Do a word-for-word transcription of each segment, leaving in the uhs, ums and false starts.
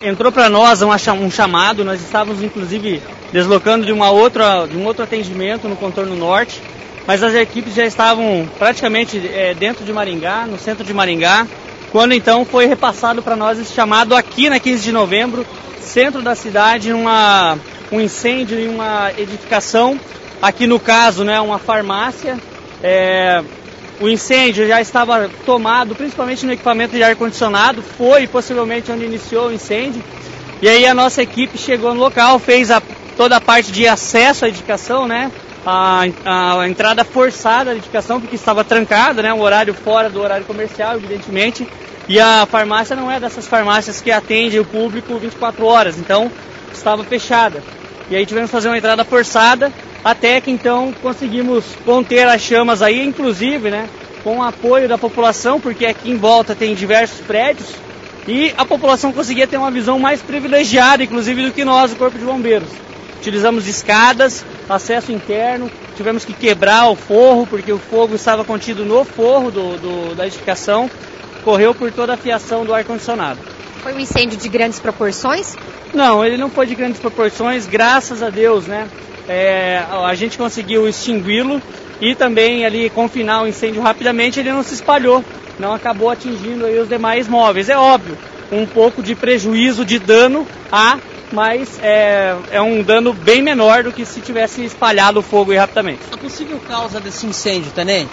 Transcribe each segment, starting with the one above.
entrou para nós um, um chamado, nós estávamos inclusive deslocando de, uma outra, de um outro atendimento no contorno norte, mas as equipes já estavam praticamente é, dentro de Maringá, no centro de Maringá, quando então foi repassado para nós esse chamado aqui na quinze de novembro, centro da cidade, uma, um incêndio em uma edificação, aqui no caso, né, uma farmácia. É, o incêndio já estava tomado, principalmente no equipamento de ar-condicionado, foi possivelmente onde iniciou o incêndio, e aí a nossa equipe chegou no local, fez a, toda a parte de acesso à edificação, né, a, a entrada forçada da edificação, porque estava trancada, né, um horário fora do horário comercial, evidentemente, e a farmácia não é dessas farmácias que atende o público vinte e quatro horas, então estava fechada. E aí tivemos que fazer uma entrada forçada, até que então conseguimos conter as chamas aí, inclusive, né, com o apoio da população, porque aqui em volta tem diversos prédios, e a população conseguia ter uma visão mais privilegiada, inclusive, do que nós, o Corpo de Bombeiros. Utilizamos escadas, acesso interno, tivemos que quebrar o forro, porque o fogo estava contido no forro do, do, da edificação, correu por toda a fiação do ar-condicionado. Foi um incêndio de grandes proporções? Não, ele não foi de grandes proporções, graças a Deus, né? É, a gente conseguiu extingui-lo e também ali confinar o incêndio rapidamente, ele não se espalhou, não acabou atingindo aí os demais móveis. É óbvio, um pouco de prejuízo, de dano há, mas é, é um dano bem menor do que se tivesse espalhado o fogo aí rapidamente. A possível causa desse incêndio, tenente?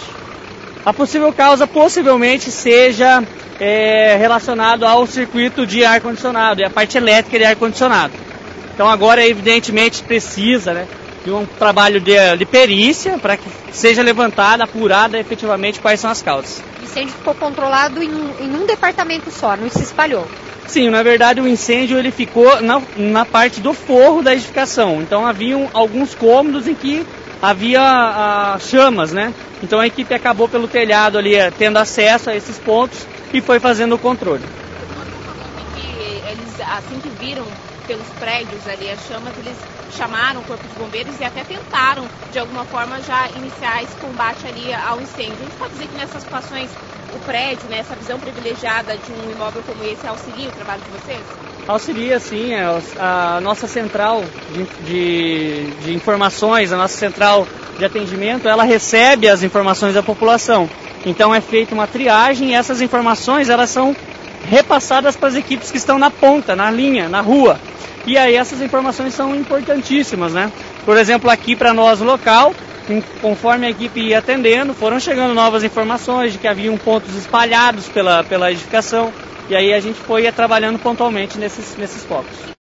A possível causa possivelmente seja é, relacionado ao circuito de ar-condicionado e a parte elétrica de ar-condicionado. Então agora evidentemente precisa, né, de um trabalho de, de perícia para que seja levantada, apurada efetivamente quais são as causas. O incêndio ficou controlado em um, em um departamento só, não se espalhou? Sim, na verdade o incêndio ele ficou na, na parte do forro da edificação. Então haviam alguns cômodos em que havia a, chamas, né? Então a equipe acabou pelo telhado ali tendo acesso a esses pontos e foi fazendo o controle. Eles, assim que viram pelos prédios ali as chamas, eles chamaram o Corpo de Bombeiros e até tentaram, de alguma forma, já iniciar esse combate ali ao incêndio. A gente pode dizer que nessas situações o prédio, né, essa visão privilegiada de um imóvel como esse auxilia o trabalho de vocês? Auxilia, sim. A nossa central de, de, de informações, a nossa central de atendimento, ela recebe as informações da população. Então é feita uma triagem e essas informações elas são repassadas para as equipes que estão na ponta, na linha, na rua. E aí essas informações são importantíssimas, né? Por exemplo, aqui para nós local, conforme a equipe ia atendendo, foram chegando novas informações de que haviam pontos espalhados pela, pela edificação. E aí a gente foi trabalhando pontualmente nesses, nesses focos.